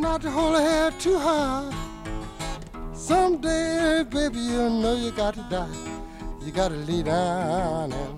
not to hold her head too high. Someday, baby, you know you got to die. You got to lay down and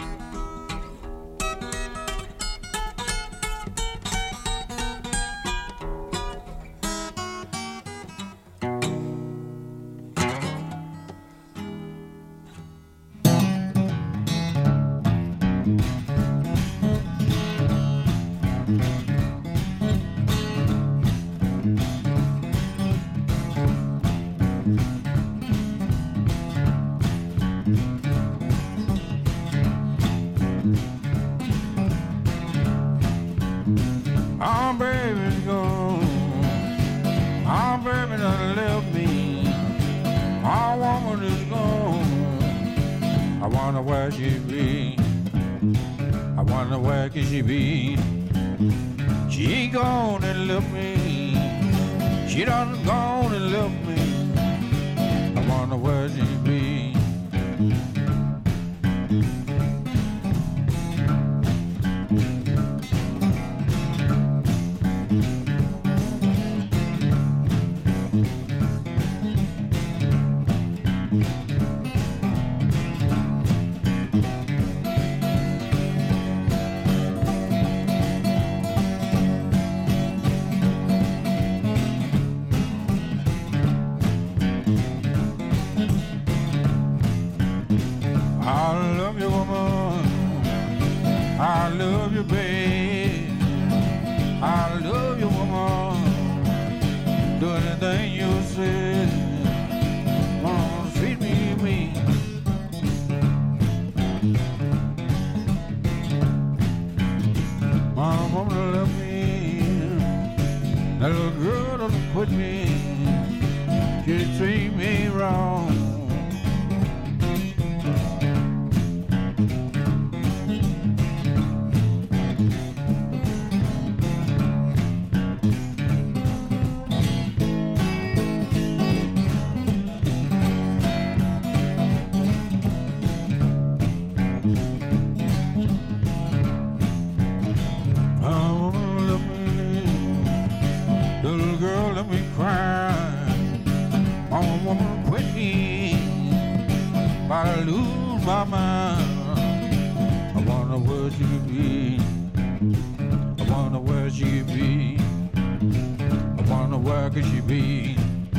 oh, baby's gone. Oh, baby done left me. My woman is gone. I wonder where she be. I wonder where can she be. She gone and left me. She done gone and left me. I wonder where she be. I love you, woman. I love you, babe. I love you, woman. Do anything you say. Oh, treat me. My woman love me. That little girl don't put me. She treat me wrong. Little girl, let me cry. Mama, woman, quit me. But I lose my mind. I wonder where she could be. I wonder where she could be. I wonder where could she be.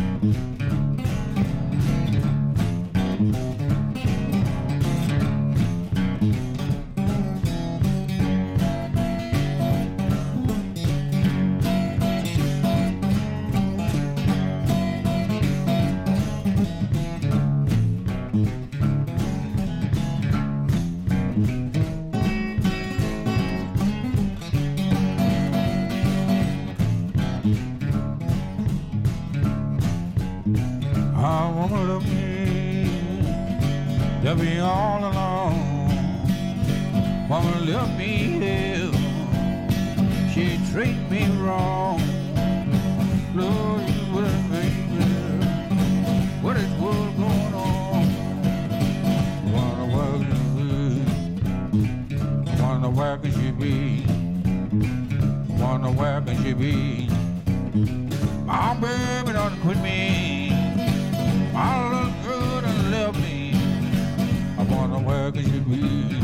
I wanna love me, love me all alone. Wanna love me here, she treat me wrong. Lord, what a baby, what is what's going on? Wonder where can she be? Wonder where can she be? Wonder where can she be? My baby don't quit me. I look good and love me. I wonder where could you be?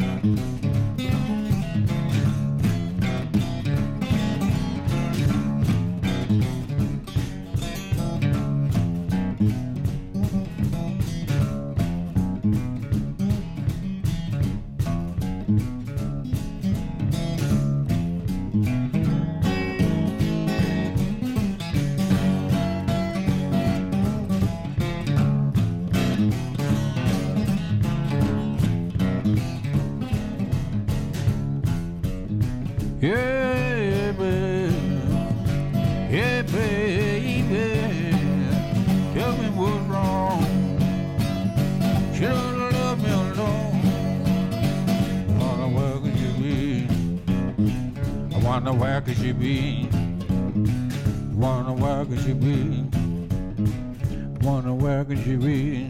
Yeah, baby, yeah, baby, tell me what's wrong. Should have left me alone. Wonder where could you be? I wonder where could you be? Wonder where could you be? Wonder where could you be?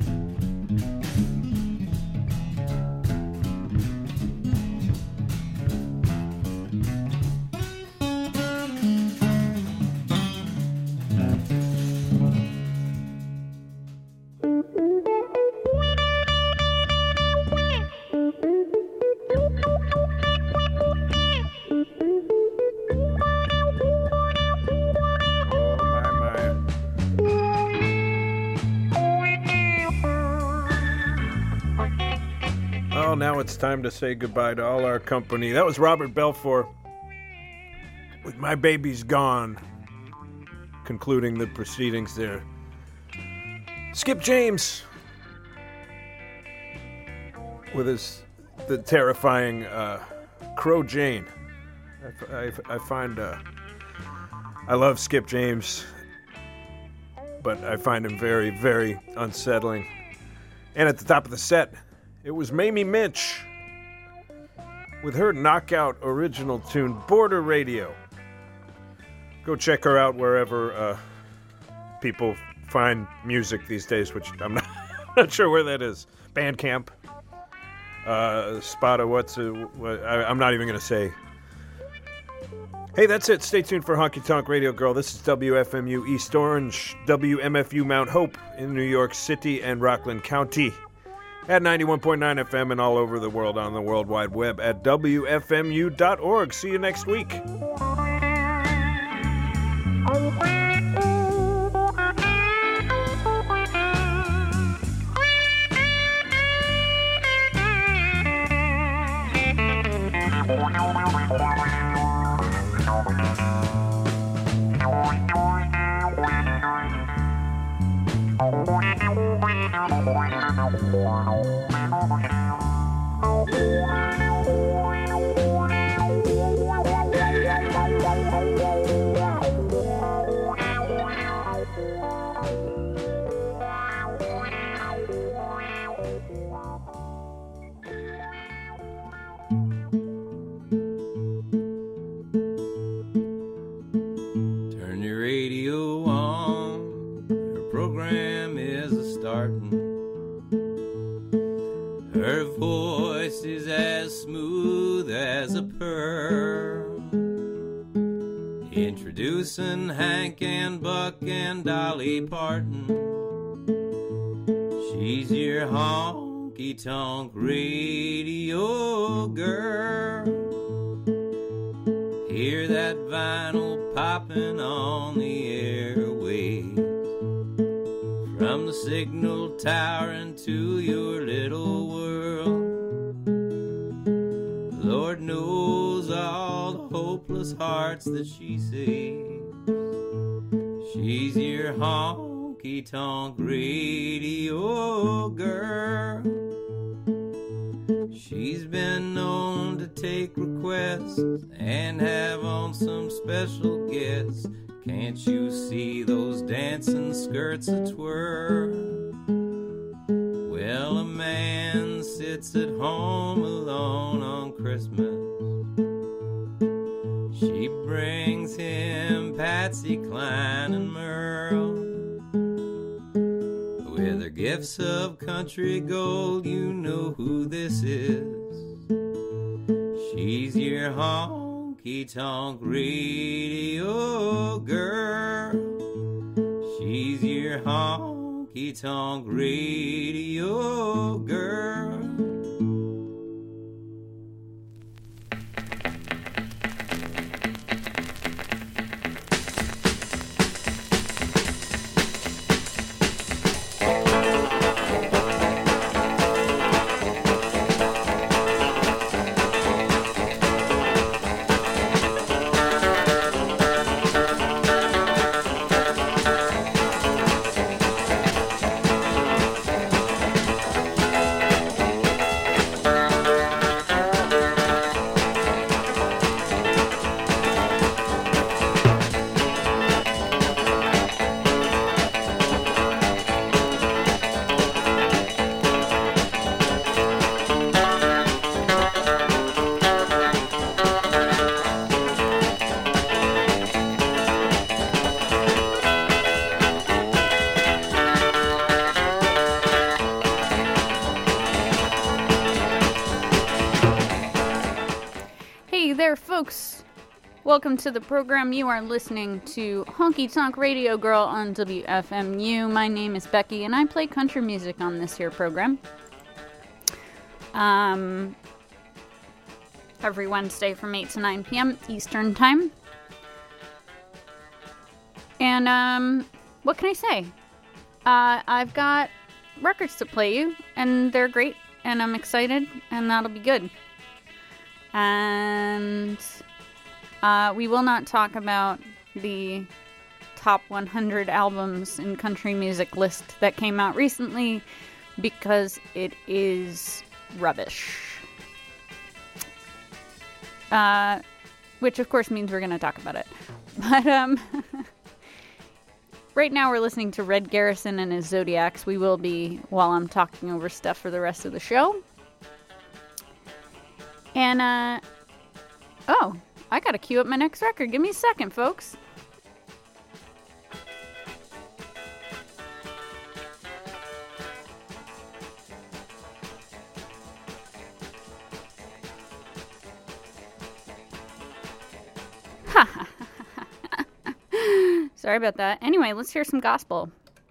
Well, now it's time to say goodbye to all our company. That was Robert Belfour with My Baby's Gone, concluding the proceedings there. Skip James with the terrifying Crow Jane. I find I love Skip James, but I find him very, very unsettling. And at the top of the set, it was Mamie Minch with her knockout original tune, Border Radio. Go check her out wherever people find music these days, which I'm not sure where that is. Bandcamp, Spotify, I'm not even going to say. Hey, that's it. Stay tuned for Honky Tonk Radio Girl. This is WFMU East Orange, WMFU Mount Hope in New York City and Rockland County at 91.9 FM and all over the world on the World Wide Web at WFMU.org. See you next week. Turn your radio on, her program is a-startin'. Her voice is as smooth as a pearl, introducing Hank and Buck and Dolly Parton. She's your honky-tonk radio girl. Hear that vinyl popping on the airwaves, from the signal tower into your little world. Lord knows all the hopeless hearts that she saves. She's your honky-tonk radio girl. She's been known to take requests and have on some special guests. Can't you see those dancing skirts a-twirl? Well, a man sits at home alone on Christmas. She brings him Patsy Cline and Merle. With her gifts of country gold, you know who this is. She's your honky-tonk radio girl. She's your honky-tonk radio girl. Folks, welcome to the program. You are listening to Honky Tonk Radio Girl on WFMU. My name is Becky, and I play country music on this here program. Every Wednesday from 8 to 9 p.m. Eastern Time. And, what can I say? I've got records to play you, and they're great and I'm excited, and that'll be good. And we will not talk about the top 100 albums in country music list that came out recently because it is rubbish. Which of course means we're going to talk about it. But right now we're listening to Red Garrison and his Zodiacs. We will be while I'm talking over stuff for the rest of the show. And oh, I got to queue up my next record. Give me a second, folks. Sorry about that. Anyway, let's hear some gospel.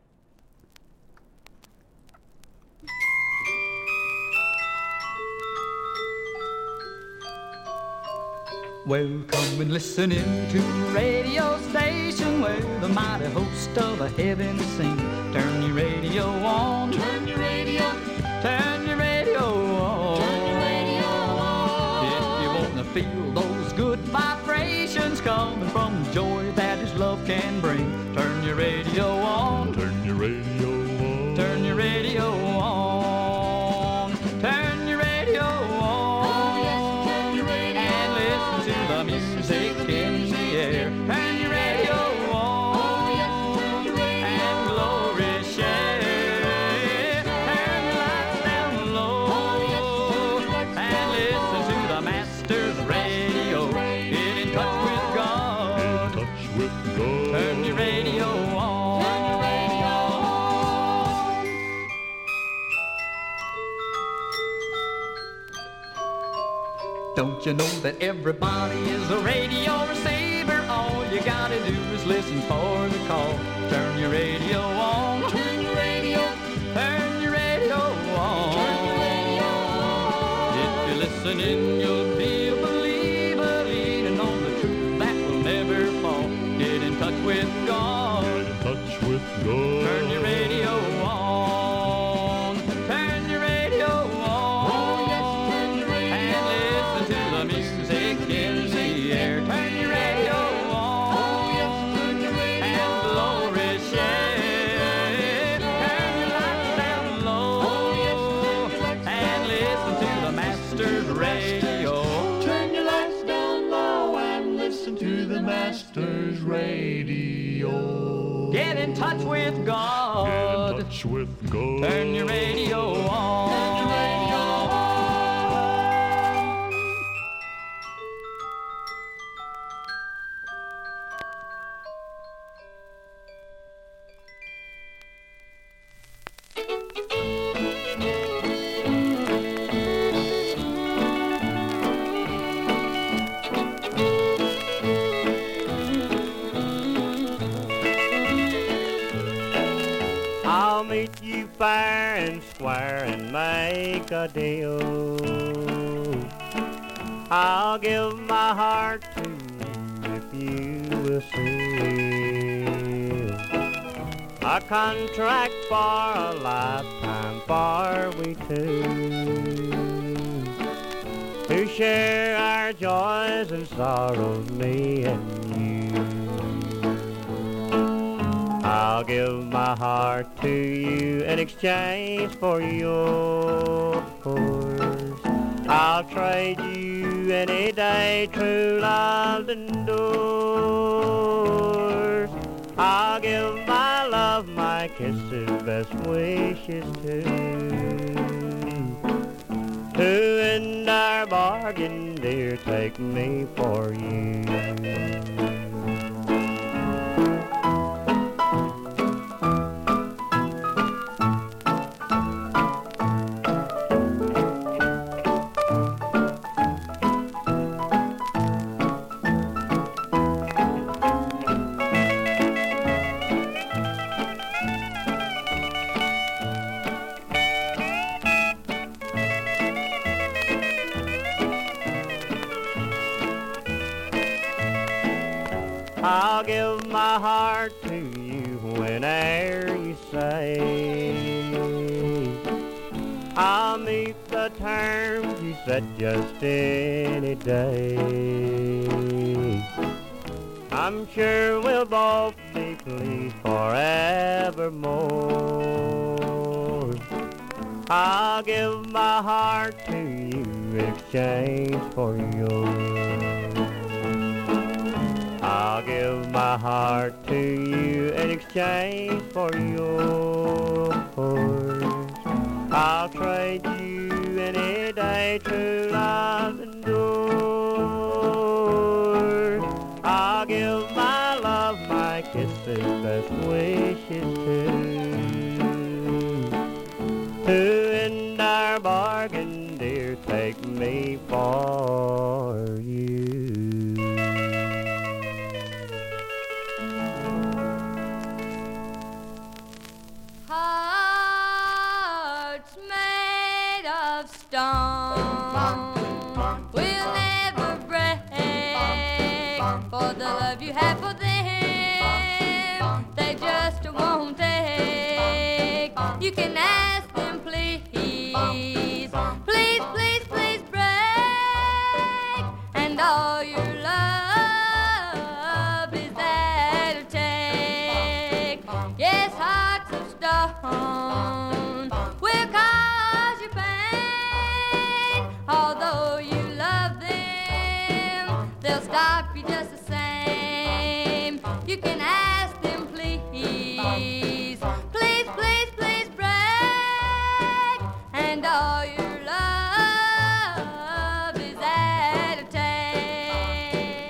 Well, come and listen in to the radio station where the mighty host of the heaven sing. Turn your radio on. Turn your radio. Turn your radio on. Turn your radio on. If you want to feel those good vibrations coming from the joy that His love can bring, turn your radio on. Turn your radio on. Turn your radio on. Turn your radio on. Oh, yes, turn your radio and listen to the music in the air. Turn your radio on. Oh, yes, turn your radio and glory share. Turn your lights down low. Oh, yes, and listen to the Master's radio. Get in touch with God. Get in touch with God. Turn your radio on. Turn your radio on. Don't you know that everybody is a radio receiver? All you gotta do is listen for the call. Turn your radio on. Turn your radio. Turn your radio on. Turn your radio on. If you listen in, you'll be a believer, leaning on the truth that will never fall. Get in touch with God. Get in touch with God. Turn your radio on. Turn your radio on. Oh, yes, turn your radio and listen to the music in the air. Turn your radio on. Oh, yes, turn your radio and glory share. Turn your lights down low. Oh, yes, turn your lights and listen to the Master's radio. Turn your lights down low and listen to the Master's radio. Get in touch with God. Get in touch with God. Turn your radio on. Turn your radio on. I'll meet you fair and square and make a deal. I'll give my heart to you if you will seal a contract for a lifetime for we two to share our joys and sorrows, me and you. I'll give my heart to you in exchange for yours. I'll trade you any day true love endures. I'll give my love, my kisses, best wishes too. To end our bargain, dear, take me for you. I'll give my heart to you whene'er you say I'll meet the terms you set just any day. I'm sure we'll both be pleased forevermore. I'll give my heart to you in exchange for yours. I'll give my heart to you in exchange for yours. I'll trade you any day true love endures. I'll give my love, my kisses, best wishes too. To end our bargain, dear, take me for you. Hearts made of stone will never break, for the love you have for them, they just won't take. You can ask them, please, please, please, please break, and all your love is that it'll take. Yes, hearts of stone will cause you pain. Although you love them, they'll stop you just the same. You can ask them, please, please, please, please break, and all your love is at a take.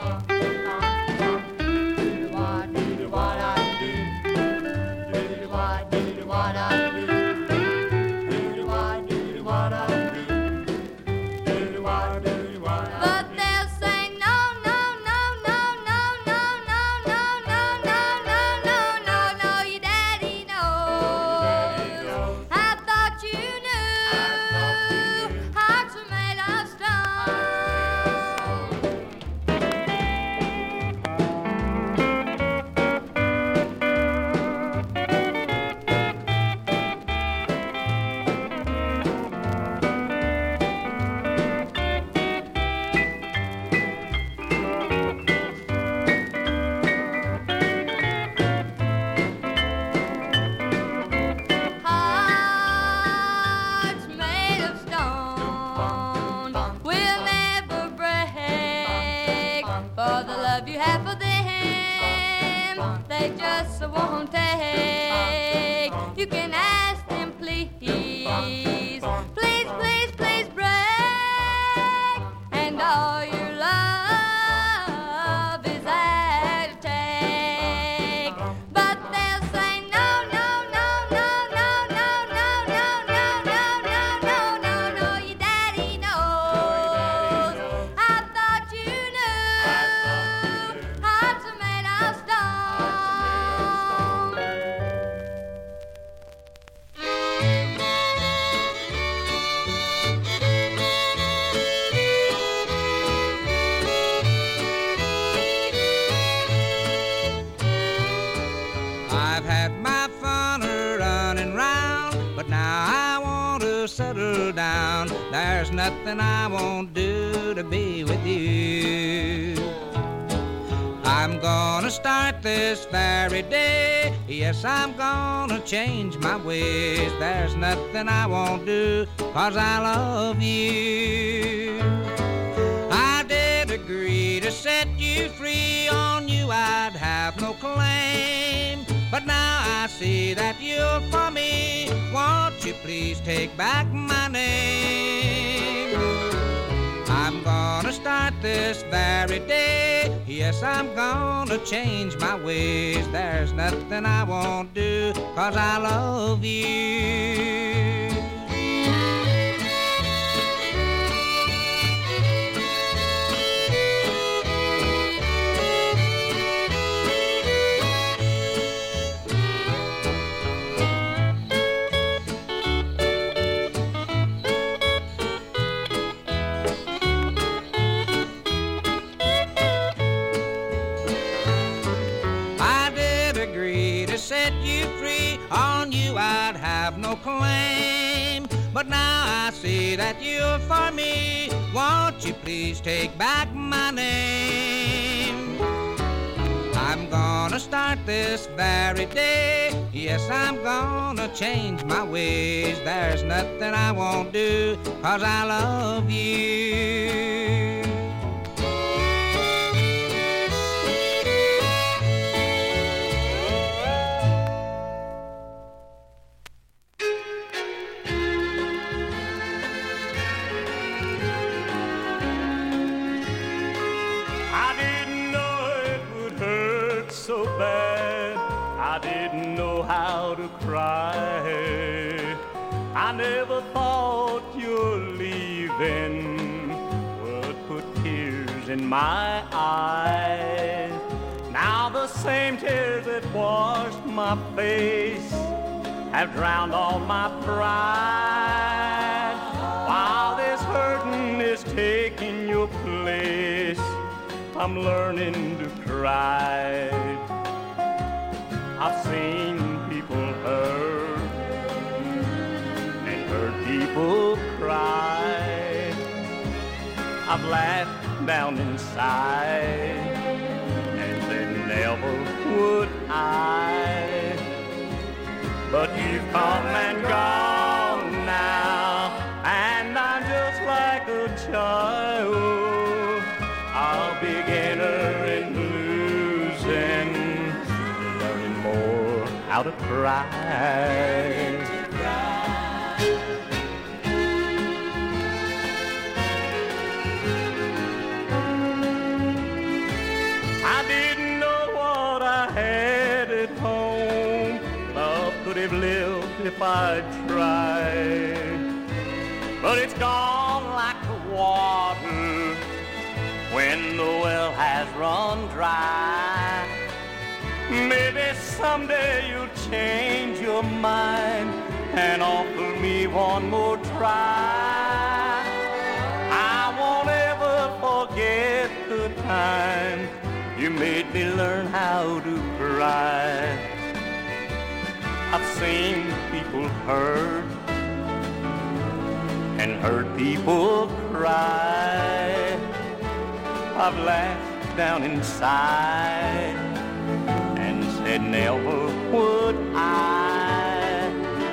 What I do, what I do, what I do, what I do. But they'll say no, no, no, no, no, no, no, no, no, no, no, no, no, no, your daddy knows. I thought you knew hearts were made of stone. Hearts made of stone will never break, for the love you have for them, they just won't take. You can ask them, please, please, please, please break, and all your love is at a take. But they'll say no, no, no, no, no, no, no, no, no, no, no, no, no, no, your daddy knows. I thought you knew hearts are made of stone. I've had my fun running round, but now I want to settle down. There's nothing I won't do to be with you. I'm gonna start this very day. Yes, I'm gonna change my ways. There's nothing I won't do, 'cause I love you. I did agree to set you free. On you I'd have no claim, but now I see that you're for me. Won't you please take back my name? I'm gonna start this very day. Yes, I'm gonna change my ways. There's nothing I won't do, 'cause I love you. Set you free. On you I'd have no claim, but now I see that you're for me. Won't you please take back my name? I'm gonna start this very day. Yes, I'm gonna change my ways. There's nothing I won't do, 'cause I love you. I didn't know it would hurt so bad. I didn't know how to cry. I never thought your leaving would put tears in my eyes. Now the same tears that washed my face have drowned all my pride. While this hurting is taking your place, I'm learning to cry. I've seen people hurt and heard people cry. I've laughed down inside and said never would I. But you've come and gone now, and I'm just like a child, a beginner in losing, learning more how to cry. I didn't know what I had at home. Love could have lived if I'd tried, but it's gone like the water when the well has run dry. Maybe someday you'll change your mind and offer me one more try. I won't ever forget the time you made me learn how to cry. I've seen people hurt and heard people cry. I've laughed down inside and said never would I.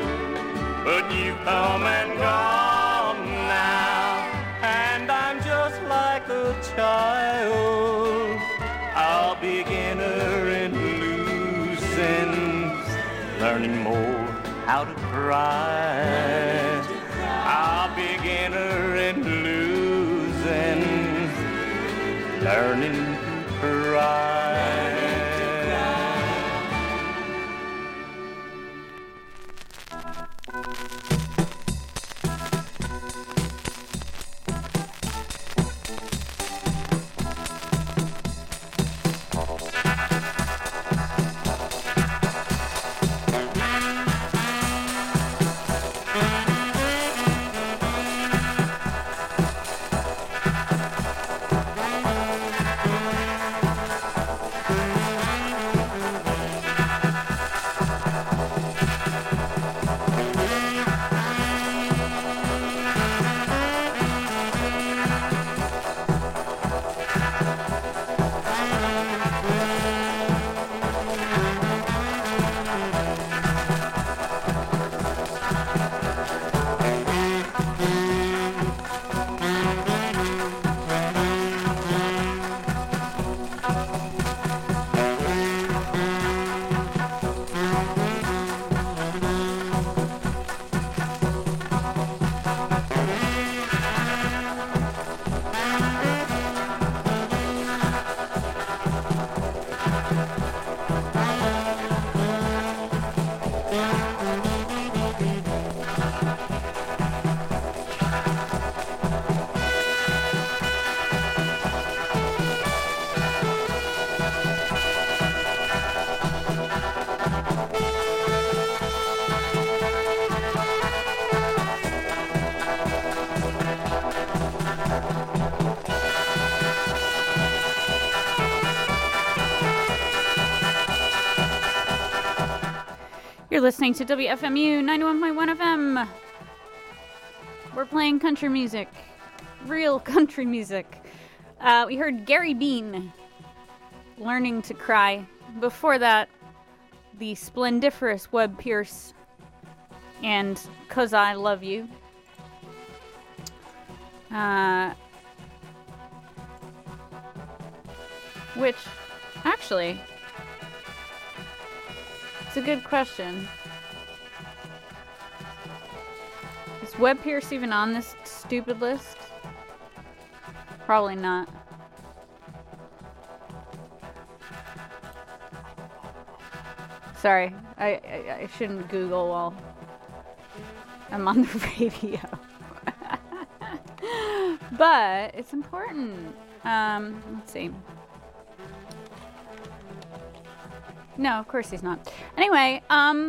But you've come and gone now, and I'm just like a child, a beginner in losing, learning more how to cry. A beginner in losing, learning to cry. You're listening to WFMU 91.1 FM. we're playing country music. Real country music. We heard Gary Bean, Learning to Cry. Before that, the splendiferous Webb Pierce and 'Cause I Love You. Which, actually, it's a good question. Is Webb Pierce even on this stupid list? Probably not. Sorry, I shouldn't Google while I'm on the radio. But it's important. Let's see. No, of course he's not. Anyway,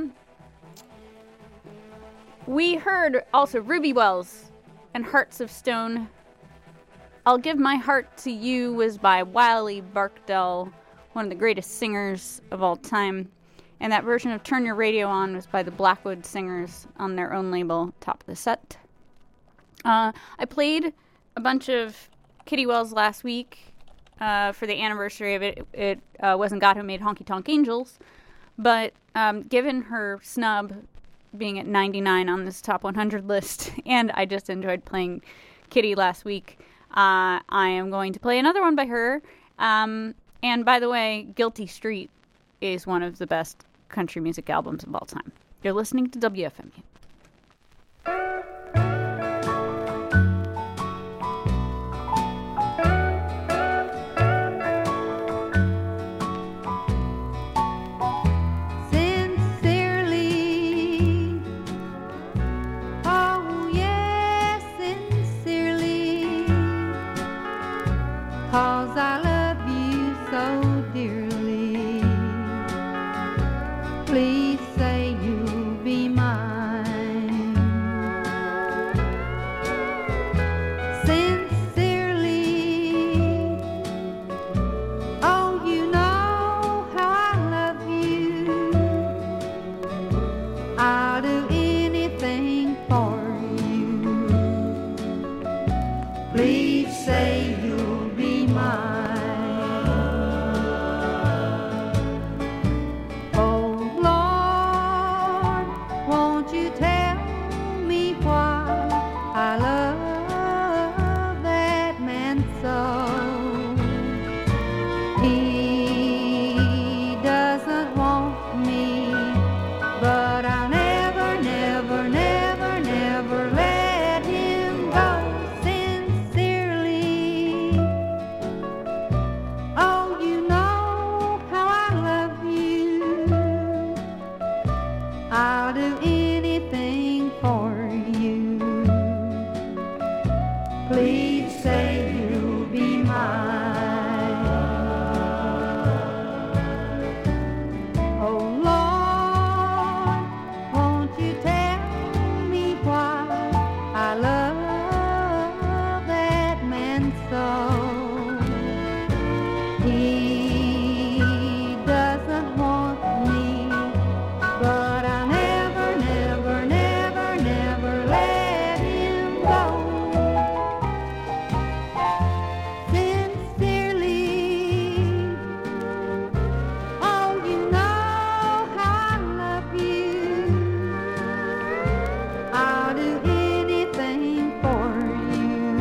we heard also Ruby Wells and Hearts of Stone. I'll Give My Heart to You was by Wiley Barkdell, one of the greatest singers of all time. And that version of Turn Your Radio On was by the Blackwood Singers on their own label, Top of the Set. I played a bunch of Kitty Wells last week for the anniversary of it. It wasn't God Who Made Honky Tonk Angels, but given her snub being at 99 on this top 100 list, and I just enjoyed playing Kitty last week, I am going to play another one by her. And by the way, Guilty Street is one of the best country music albums of all time. You're listening to WFMU. Cause I love you so dearly. Please say you'll be mine. Sincerely. Oh, you know how I love you. I'll do anything for you. Please say you'll be mine. Oh Lord, won't you tell me why I love that man so? He doesn't want me, but I'll never, never, never, never let him go. Sincerely. Oh, you know how I love you. I'll do anything for you. Please say you'll be mine. Oh Lord, won't you tell me why I love that man so? He doesn't want me, but I'll never, never, never, never let him go. Sincerely. Oh, you know how I love you. I'll do anything for you.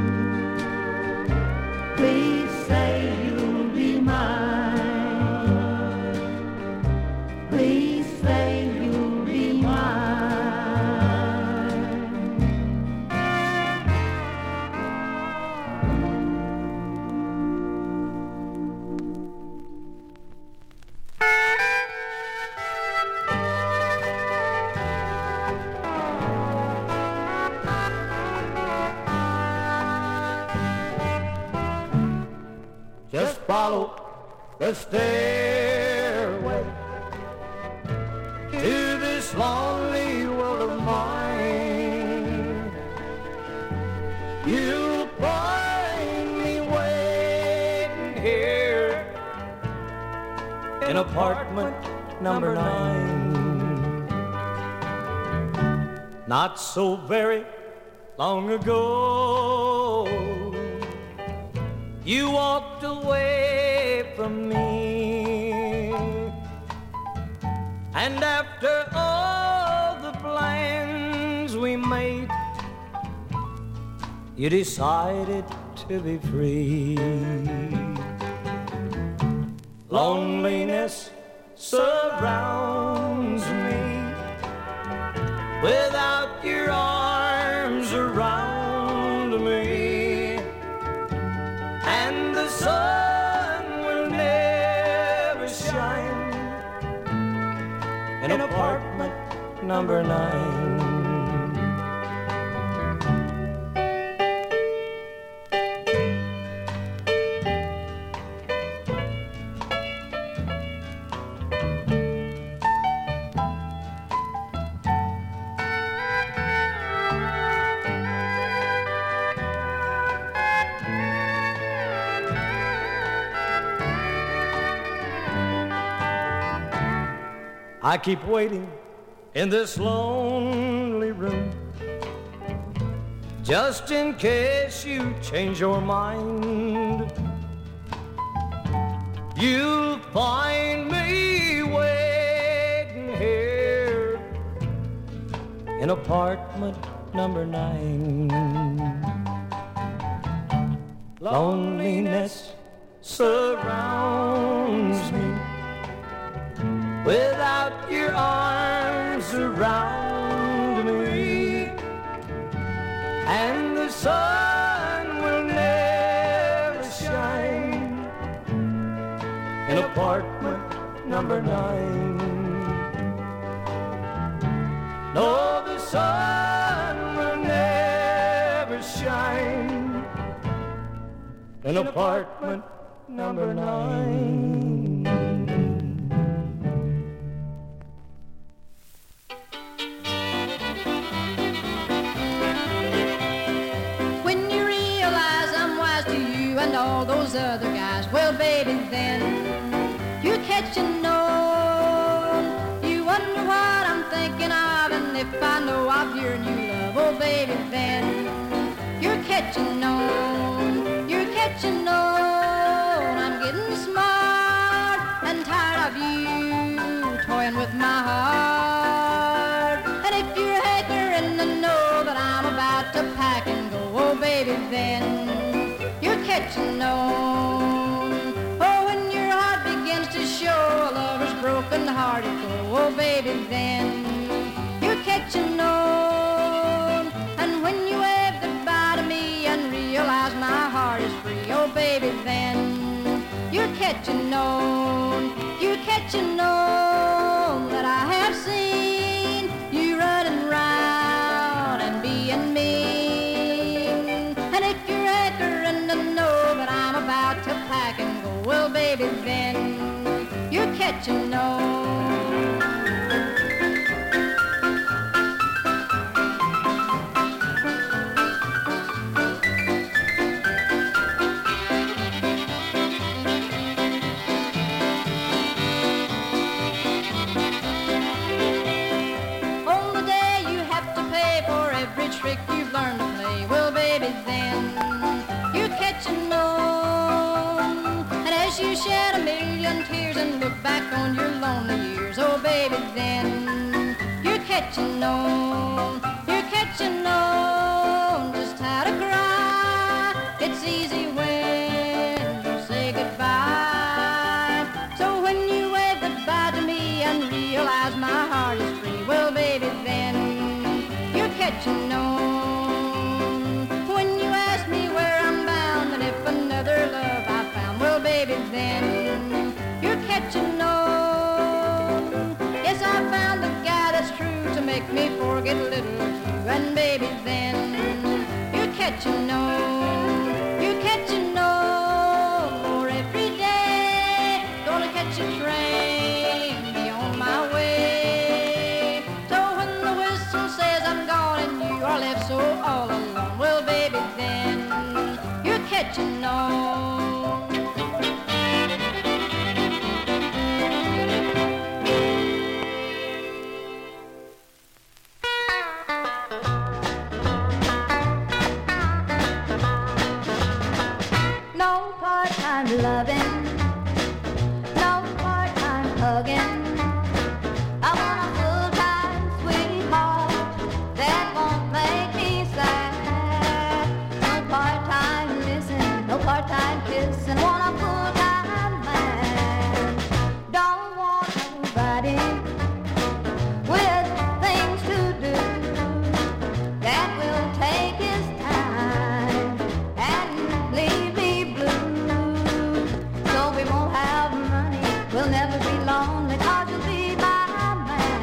Please say you'll be mine. Please say you'll be mine. Just follow the stairway to this lonely world of mine. You'll find me waiting here in apartment number 9. Not so very long ago. You walked away from me, and after all the plans we made, you decided to be free. Loneliness surrounds me without your arms around me, and the sun will never shine in apartment number 9. I keep waiting in this lonely room, just in case you change your mind. You'll find me waiting here in apartment number 9. Loneliness surrounds me without your arms around me, and the sun will never shine in apartment number 9. No, the sun will never shine in apartment number 9. All those other guys, well baby then you catch and know. You wonder what I'm thinking of, and if I know of your new love, oh baby then you're catching on, you're catching on. I'm getting smart and tired of you toying with my heart, and if you're hankering to know that I'm about to pack and go, oh baby then you're catching on. Oh, when your heart begins to show a lover's broken-hearted glow, oh, baby, then you're catching on. And when you wave goodbye to me and realize my heart is free, oh, baby, then you're catching on. You're catching on that I have seen you running round and being mean. And if you're anchoring to know that I'm about to pack and go, well, baby, then you're catching on. On the day you have to pay for every trick you've learned to play, well, baby, then you're catching on. And as you shed a million tears and look back on your lonely years, oh baby, then you're catching on. You're catching on just how to cry. It's easy when you say goodbye. So when you wave goodbye to me and realize my heart is free, well baby, then you're catching on. When you ask me where I'm bound and if another love I found, well baby, then you're catching on. Yes, I found the guy that's true to make me forget little or two, and baby, then you're catching on. You're catching on for every day. Gonna catch a train, be on my way. So when the whistle says I'm gone and you are left so all alone, well baby, then you're catching on. loving, no part-time hugging. I want a full-time sweetheart that won't make me sad. No part-time missing, no part-time kissing. Want a full-time man. Don't want nobody with things to do that will take his time and leave me blue. So we won't have money, we'll never be lonely, 'cause you'll be my man.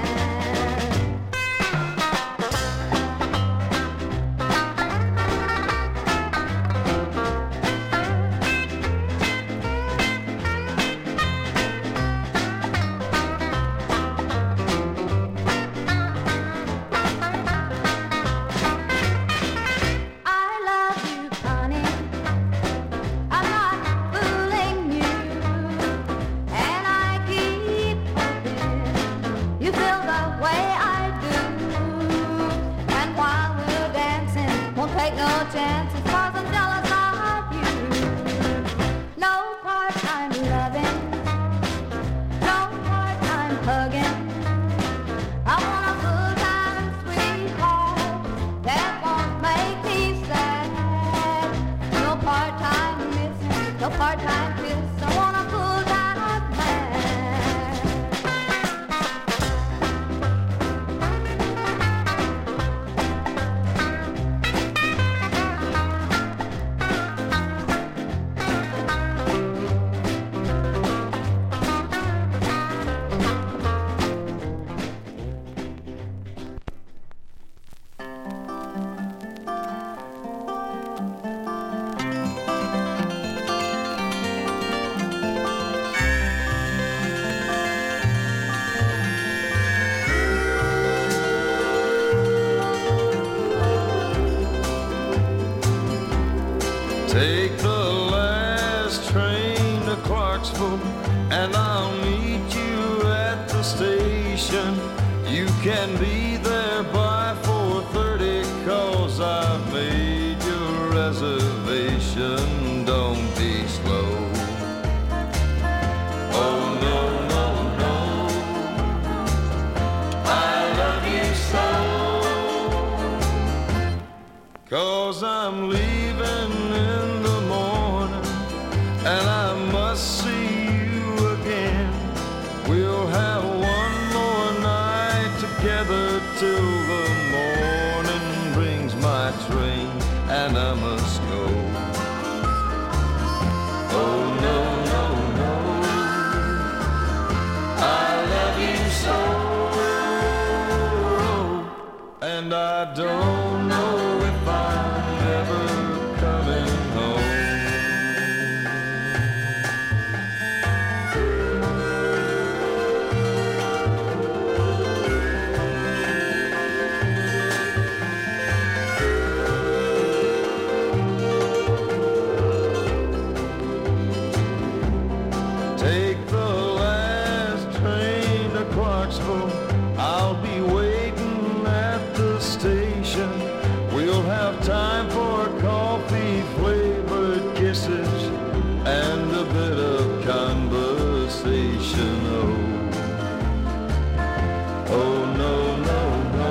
I love you, honey. I'm not fooling you, and I keep hoping you feel the way I do. And while we're dancing, won't take no chances, 'cause I'm jealous of you. No part-time loving, no part-time hugging. I want a full-time sweetheart that won't make me sad. No part-time missing, no part-time kiss. I want a full-time man. Take the last train to Clarksville, and I'll meet you at the station. You can be there by 4:30, 'cause I've made your reservation. Don't be slow. Oh, no, no, no. I love you so. 'Cause I'm leaving in the morning, and I must see you again. We'll have one more night together till the morning brings my train, and I must go. Oh, no, no, no. I love you so, and I don't know if I'm ever coming home. Take the last train to Clarksville. I'll be waiting at the station. We'll have time for coffee-flavored kisses and a bit of conversation. Oh, no, no, no.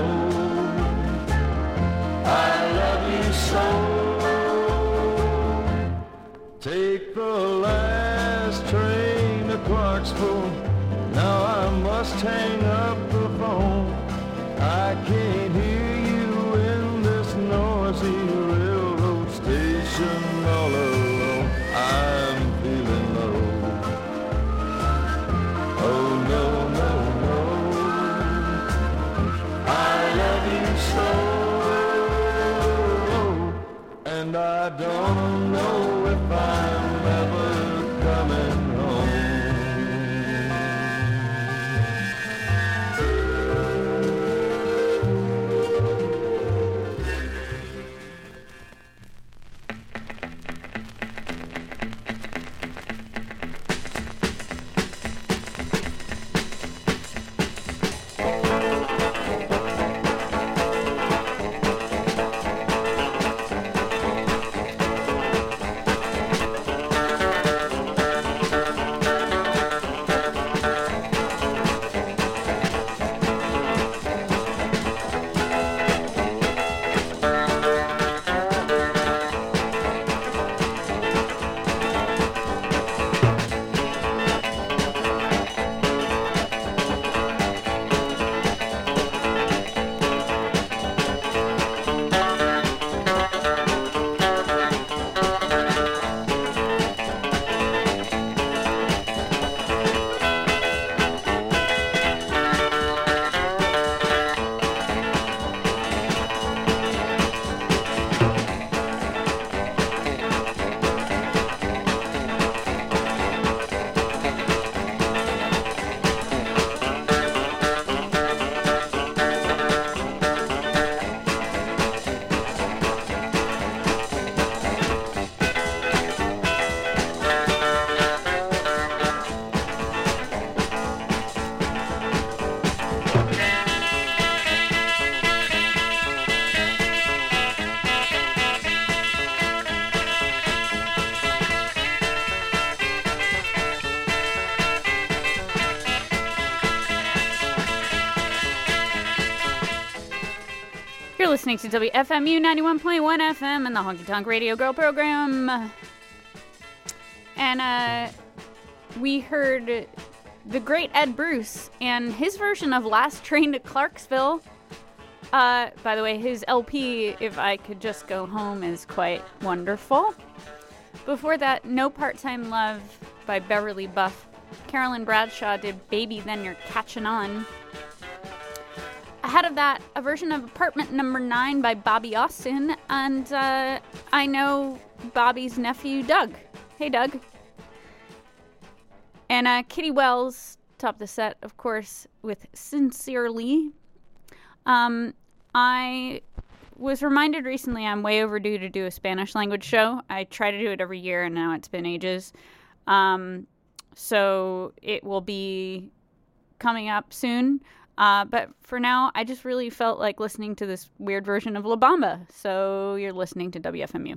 I love you so. Take the last train to Clarksville. Now I must hang up the phone. I can't hear you in this noisy railroad station all alone. I'm feeling low. Oh, no, no, no. I love you so, and I don't know if I'm ever coming home. You're listening to WFMU 91.1 FM and the Honky Tonk Radio Girl program. And we heard the great Ed Bruce and his version of Last Train to Clarksville. By the way, his LP, If I Could Just Go Home, is quite wonderful. Before that, No Part-Time Love by Beverly Buff. Carolyn Bradshaw did Baby Then You're Catchin' On. Ahead of that, a version of Apartment Number 9 by Bobby Austin, and I know Bobby's nephew, Doug. Hey, Doug. And Kitty Wells topped the set, of course, with Sincerely. I was reminded recently I'm way overdue to do a Spanish language show. I try to do it every year, and now it's been ages. So it will be coming up soon. But for now, I just really felt like listening to this weird version of La Bamba. So you're listening to WFMU.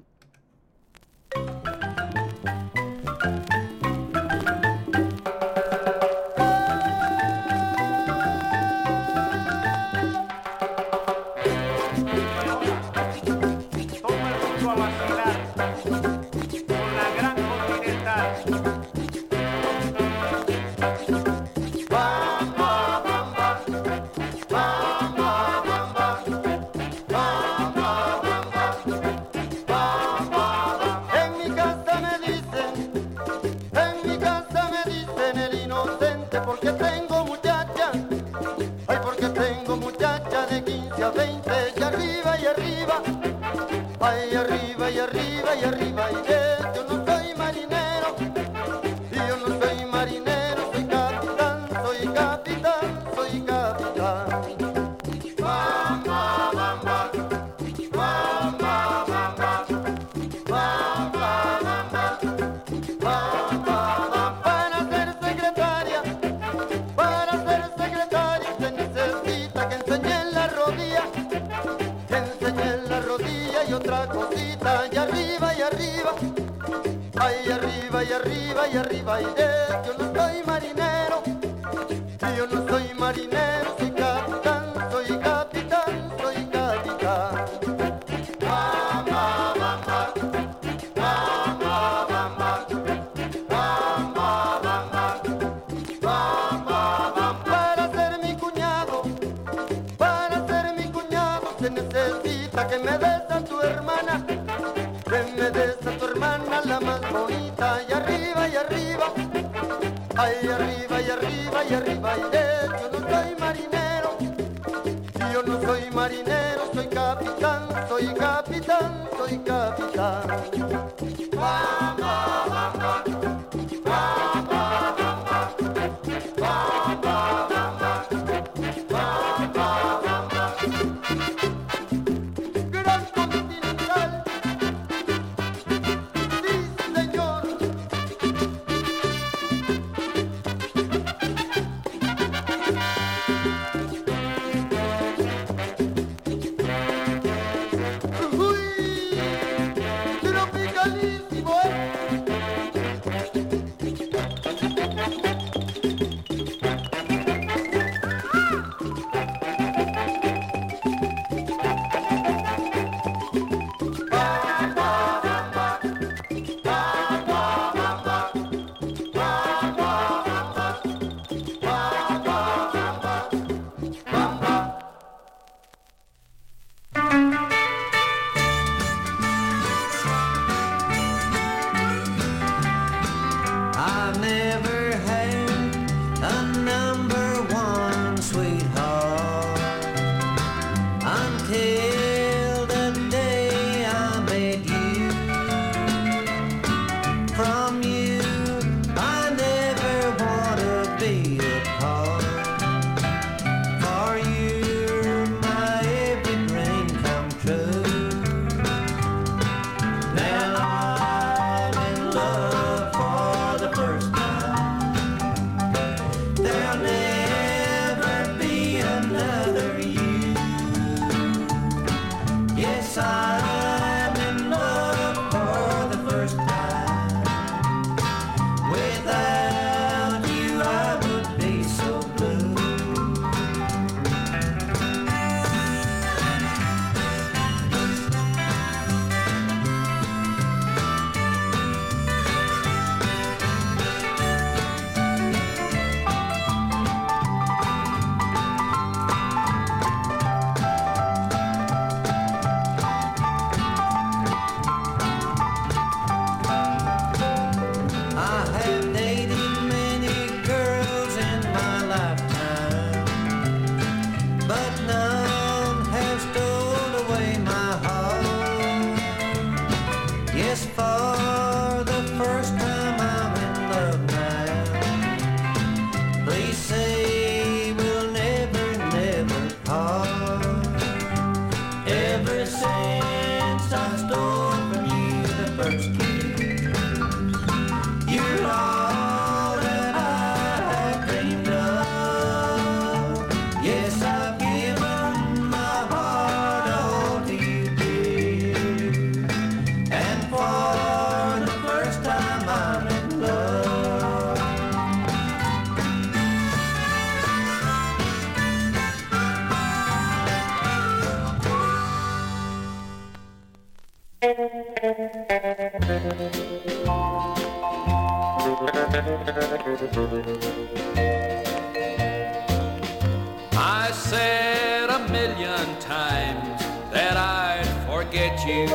I said a million times that I'd forget you.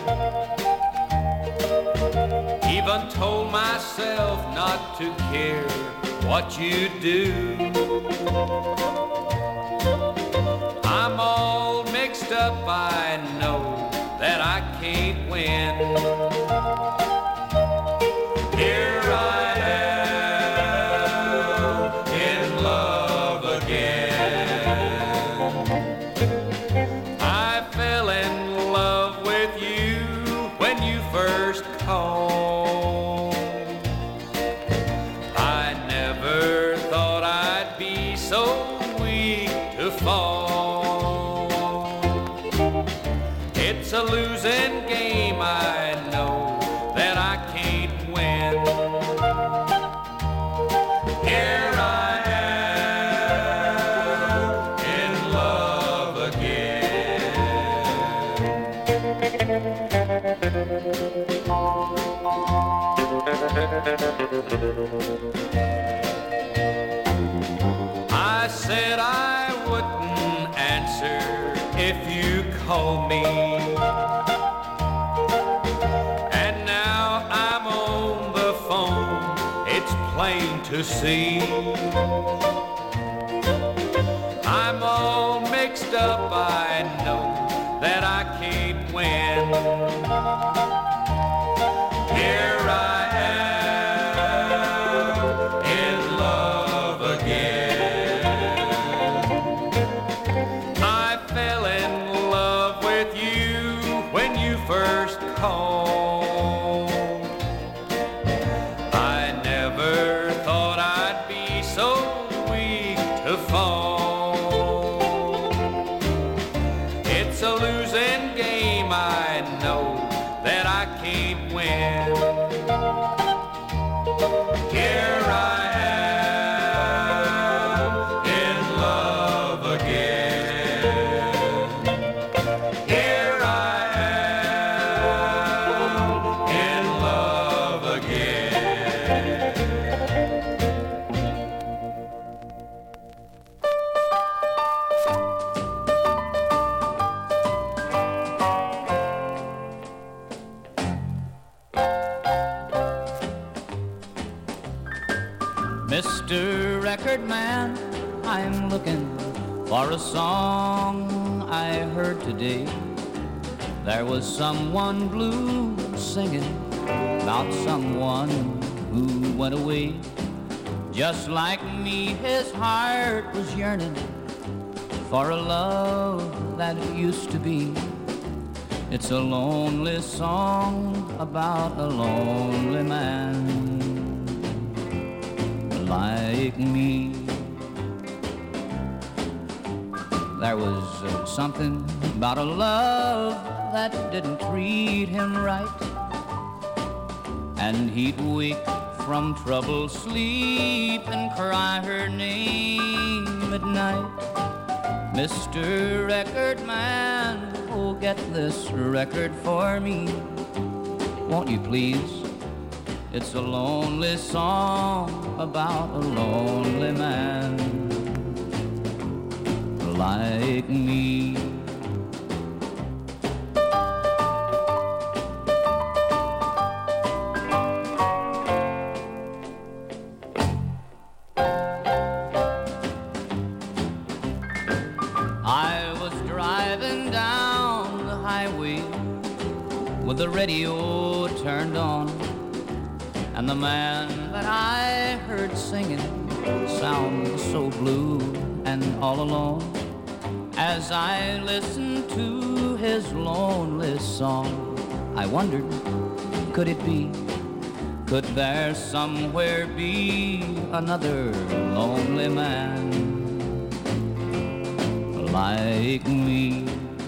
Even told myself not to care what you do. I'm all mixed up, I know that I can't win. Here I am in love again. I fell in love with you when you first called. I never thought I'd be so weak to fall. It's a losing game, I know that I can't win. Here I am in love again. I said I wouldn't answer if you called me, and now I'm on the phone, it's plain to see. I'm all mixed up, I know that I can't win. Here I am in love again. I fell in love with you when you first called. I never thought I'd be so weak to fall. It's a losing game, I know that I can't win. Here I am in love again. Here I am in love again. Mr. Record Man, I'm looking for a song I heard today. There was someone blue singing about someone who went away. Just like me, his heart was yearning for a love that used to be. It's a lonely song about a lonely man like me. There was something about a love that didn't treat him right, and he'd wake from troubled sleep and cry her name at night. Mr. Record Man, oh, get this record for me, won't you please? It's a lonely song about a lonely man like me. I was driving down the highway with the radio turned on, and the man that I heard singing sounded so blue and all alone. As I listened to his lonely song, I wondered, could it be? Could there somewhere be another lonely man like me?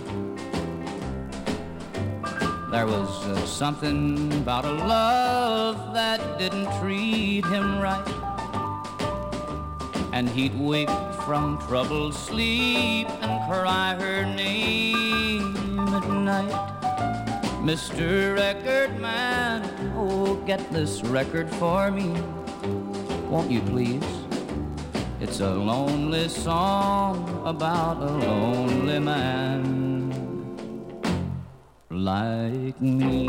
There was something about a love that didn't treat him right, and he'd wake from troubled sleep and cry her name at night. Mr. Record Man, oh, get this record for me, won't you please? It's a lonely song about a lonely man like me.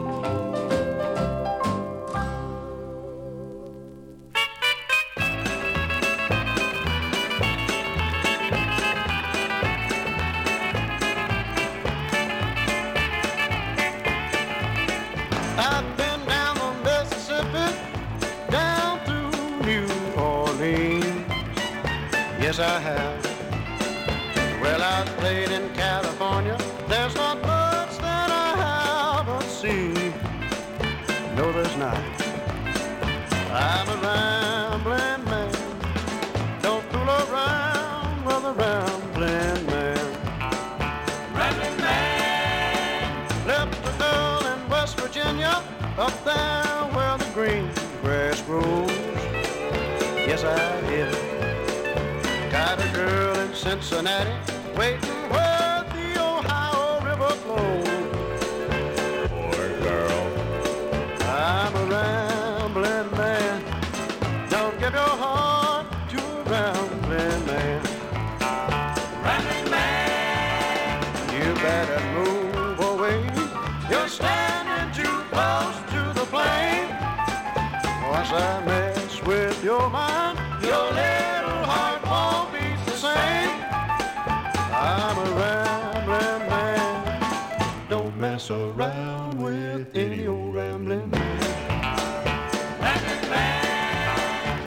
I've been down the Mississippi, down through New Orleans. Yes, I have. Well, I've played in California. There's not much that I haven't seen. No, there's not. I'm a rambling man. Don't fool around with a rambling man. Rambling man. Left a girl in West Virginia, up there where the green grass grows. Yes, I did. Got a girl in Cincinnati, waiting where the Ohio River flows. Poor girl. I'm a rambling man. Don't give your heart to a rambling man. Rambling man. You better move away. You're standing too close to the flame. Once I mess with your mind, your little heart won't beat the same. I'm a rambling man. Don't mess around with any old rambling man. Rambling man.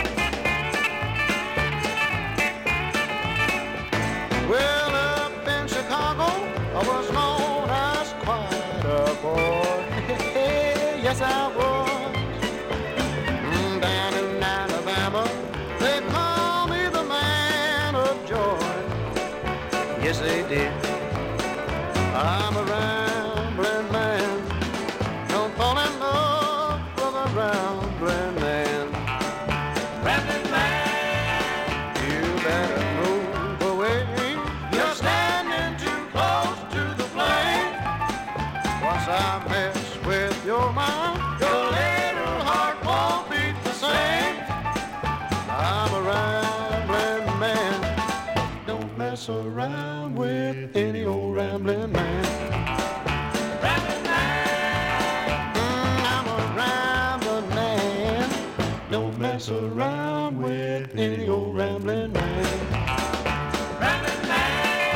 Well, up in Chicago, I was known as quite a boy. Yes, I was. Down in Alabama, they call me the man of joy. Yes, they did. I'm a rambling man. Don't fall in love with a rambling man. Rambling man. You better move away. You're standing too close to the flame. Once I mess with your mind, your little heart won't beat the same. I'm a rambling man. Don't mess around with any old rambling man. Rambling man. I'm a rambling man. Don't mess around with any old rambling man. Rambling man.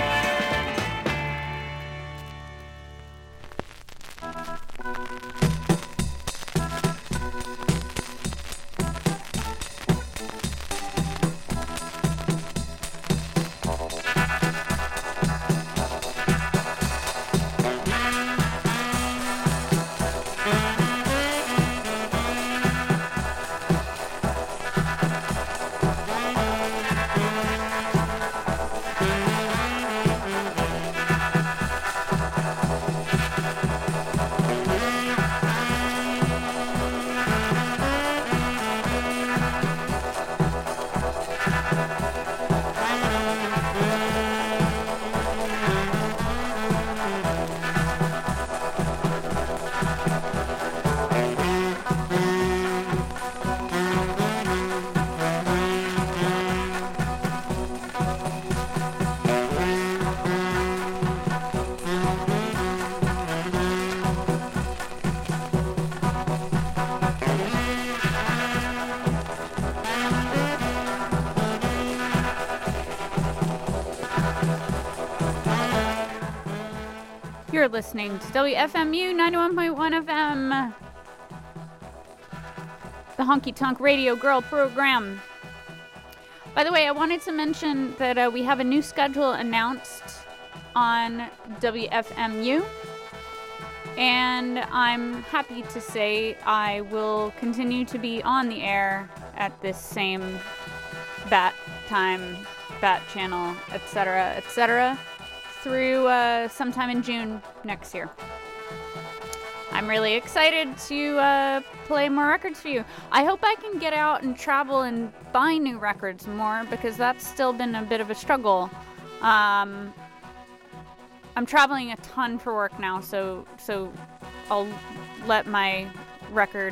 You're listening to WFMU 91.1 FM, the Honky Tonk Radio Girl program. By the way, I wanted to mention that we have a new schedule announced on WFMU, and I'm happy to say I will continue to be on the air at this same bat time, bat channel, etc., through sometime in June next year. I'm really excited to play more records for you. I hope I can get out and travel and buy new records more, because that's still been a bit of a struggle. I I'm traveling a ton for work now, so I'll let my record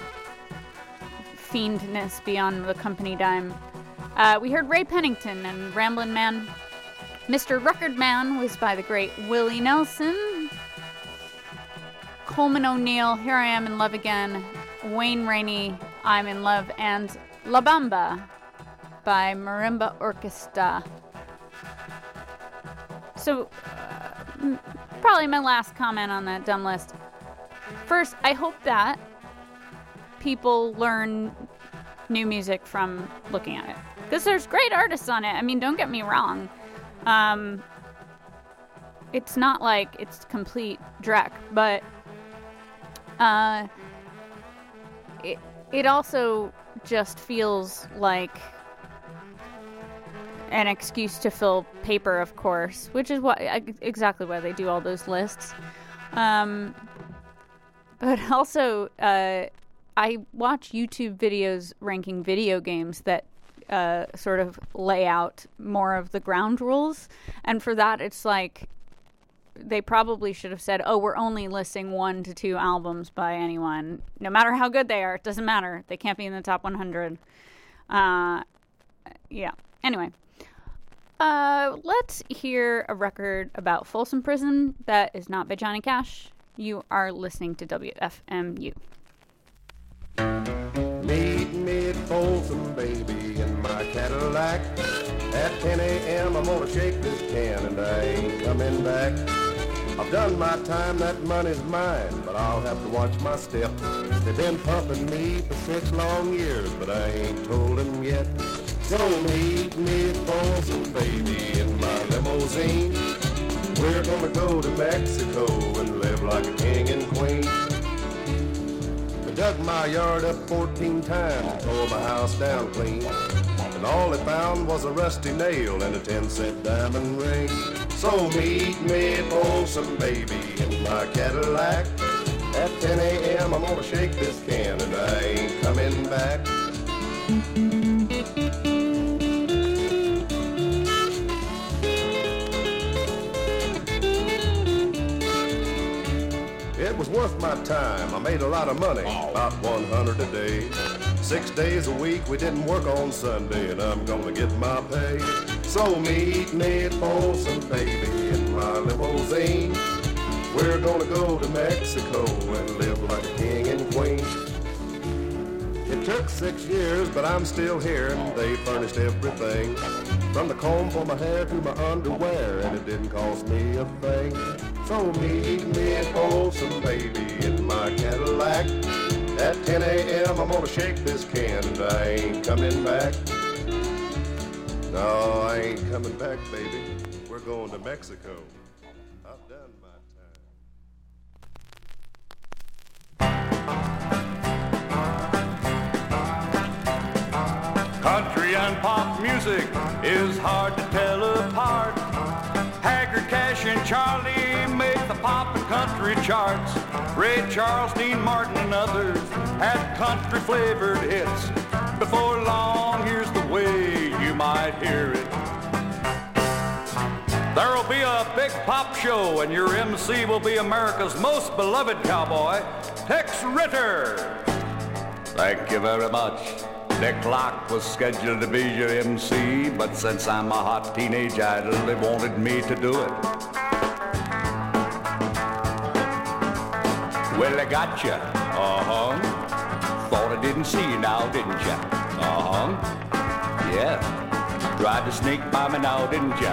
fiendness be on the company dime. We heard Ray Pennington and Ramblin' Man. Mr. Record Man was by the great Willie Nelson. Coleman O'Neill, Here I Am in Love Again. Wayne Rainey, I'm in Love. And La Bamba by Marimba Orquesta. So, probably my last comment on that dumb list. First, I hope that people learn new music from looking at it. Because there's great artists on it. I mean, don't get me wrong. It's not like it's complete dreck, but it also just feels like an excuse to fill paper, of course, which is exactly why they do all those lists. But also, I watch YouTube videos ranking video games that sort of lay out more of the ground rules. And for that, it's like they probably should have said, oh, we're only listing 1 to 2 albums by anyone. No matter how good they are, it doesn't matter. They can't be in the top 100. Yeah. Anyway. Let's hear a record about Folsom Prison that is not by Johnny Cash. You are listening to WFMU. Meet me at Folsom, baby, in my Cadillac. At 10 a.m. I'm gonna shake this can and I ain't coming back. I've done my time, that money's mine, but I'll have to watch my step. They've been pumping me for 6 long years, but I ain't told them yet. So meet me at Folsom, baby, in my limousine. We're gonna go to Mexico and live like a king and queen. They dug my yard up 14 times, tore my house down clean. And all they found was a rusty nail and a 10-cent diamond ring. So meet me at Folsom, baby, in my Cadillac. At 10 a.m. I'm gonna shake this can and I ain't coming back. It was worth my time. I made a lot of money, about 100 a day. 6 days a week, we didn't work on Sunday, and I'm gonna get my pay. So meet me at Folsom, baby, in my limousine. We're gonna go to Mexico and live like a king and queen. It took 6 years, but I'm still here, and they furnished everything. From the comb for my hair to my underwear, and it didn't cost me a thing. So meet me at Folsom, baby, in my Cadillac. At 10 a.m. I'm gonna shake this can and I ain't coming back. No, I ain't coming back, baby. We're going to Mexico. I've done my time. Country and pop music is hard to tell apart. Haggard, Cash, and Charlie make the pop and country charts. Ray Charles, Dean Martin, and others had country-flavored hits. Before long, here's the way you might hear it. There'll be a big pop show, and your MC will be America's most beloved cowboy, Tex Ritter. Thank you very much. Dick Locke was scheduled to be your MC, but since I'm a hot teenage idol, they wanted me to do it. Well, I got you. Thought I didn't see you now, didn't you? Yeah. Tried to sneak by me now, didn't you?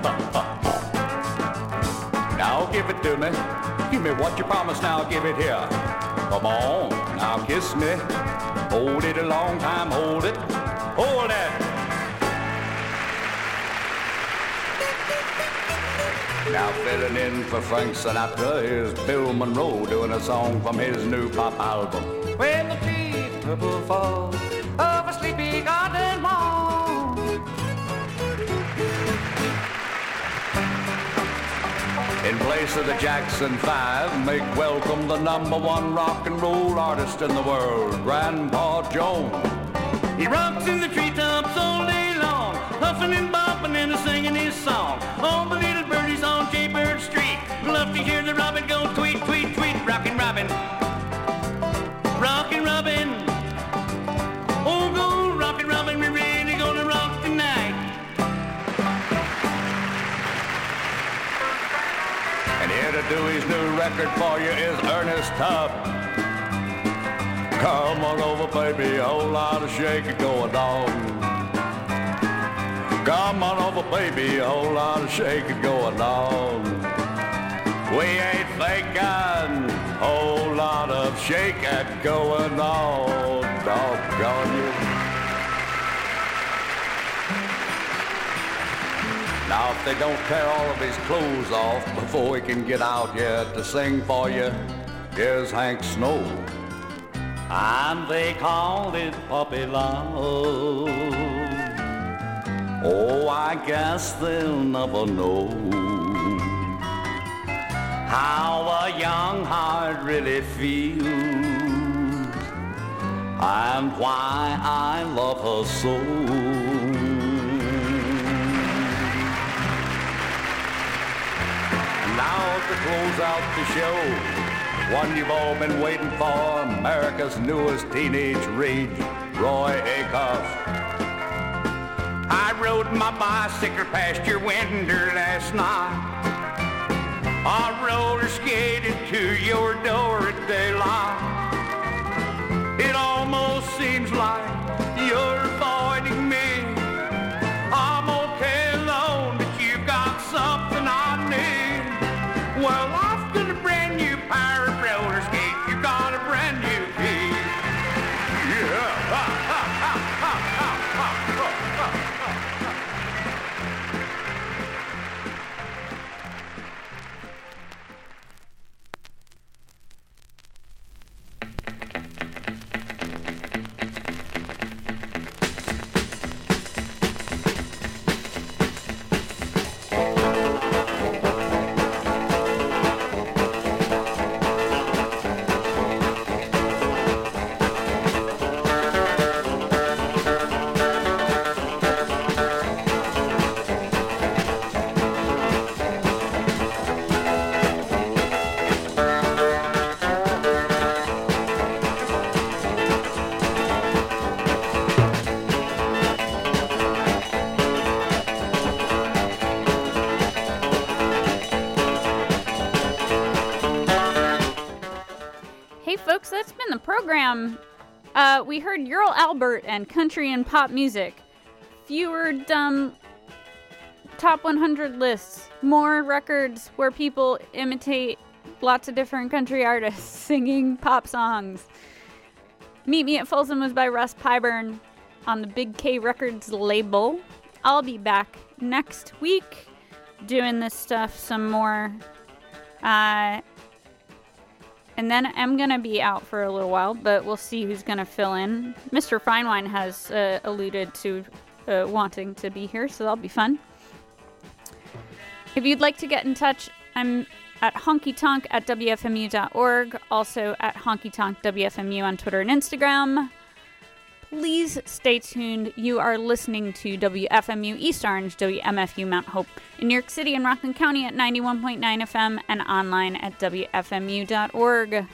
Now give it to me. Give me what you promised, now give it here. Come on, now kiss me. Hold it a long time, hold it. Hold it. Now filling in for Frank Sinatra, here's Bill Monroe doing a song from his new pop album. When the deep purple fall of a sleepy garden wall, in place of the Jackson 5, make welcome the #1 rock and roll artist in the world, Grandpa Jones. He rocks in the treetops all day long, puffing and bumping and singing his song. All the little birdies on Jaybird Street to do his new record for you is Ernest Tubb. Come on over, baby, a whole lot of shaking going on. Come on over, baby, a whole lot of shaking going on. We ain't thinking, whole lot of shaking going on. Doggone you. Now, if they don't tear all of his clothes off before he can get out yet to sing for you, here's Hank Snow. And they called it puppy love. Oh, I guess they'll never know how a young heart really feels and why I love her so. And now to close out the show, one you've all been waiting for, America's newest teenage rage, Roy Acuff. I rode my bicycle past your window last night. I roller skated to your door at daylight. It almost seems like you're avoiding me. I'm okay alone, but you got something I need. Well, I've got a brand new pair of roller skates. You got a brand new key. Yeah. That's been the program. We heard Earl Albert and country and pop music. Fewer dumb top 100 lists. More records where people imitate lots of different country artists singing pop songs. Meet Me at Folsom was by Russ Pyburn on the Big K Records label. I'll be back next week doing this stuff some more. And then I'm going to be out for a little while, but we'll see who's going to fill in. Mr. Finewine has alluded to wanting to be here, so that'll be fun. If you'd like to get in touch, I'm at honkytonk@wfmu.org, also at honkytonkwfmu on Twitter and Instagram. Please stay tuned. You are listening to WFMU East Orange, WMFU Mount Hope in New York City and Rockland County at 91.9 FM and online at WFMU.org.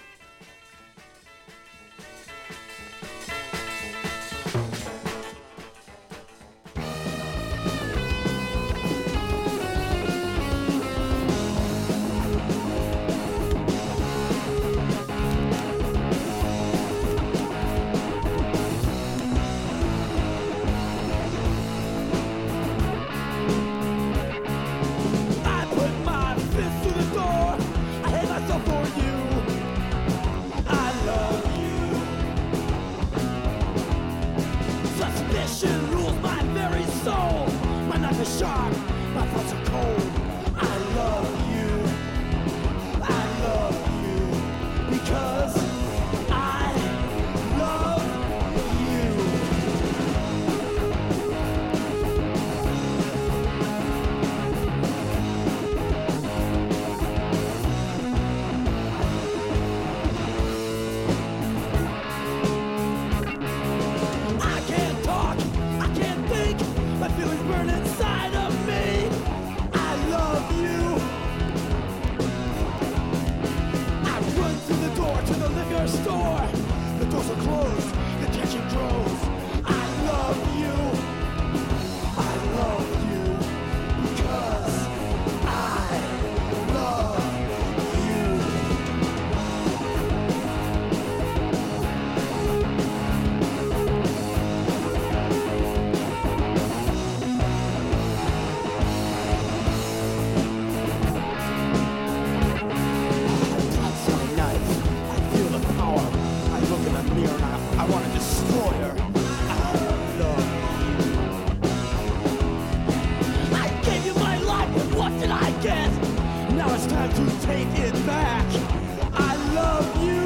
hard to take it back. I love you.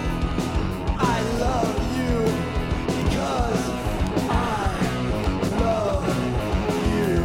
I love you because I love you.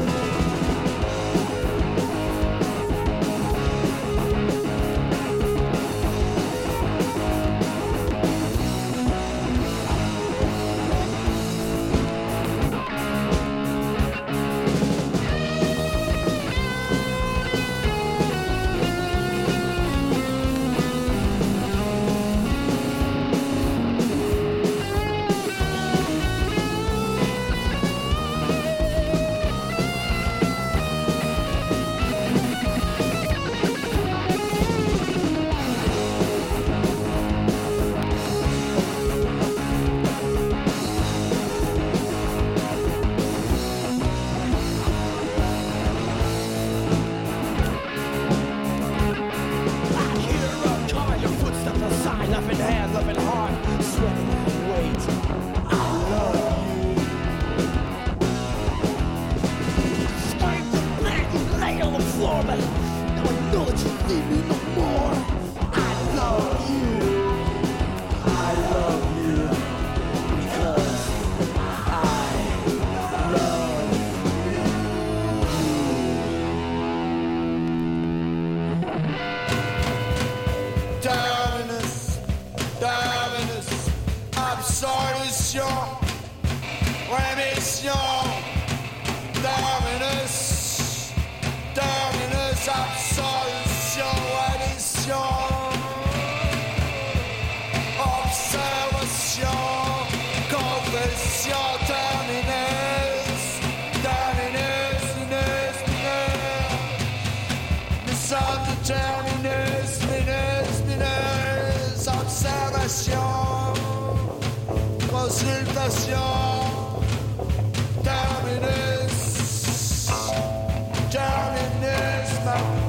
Terminus,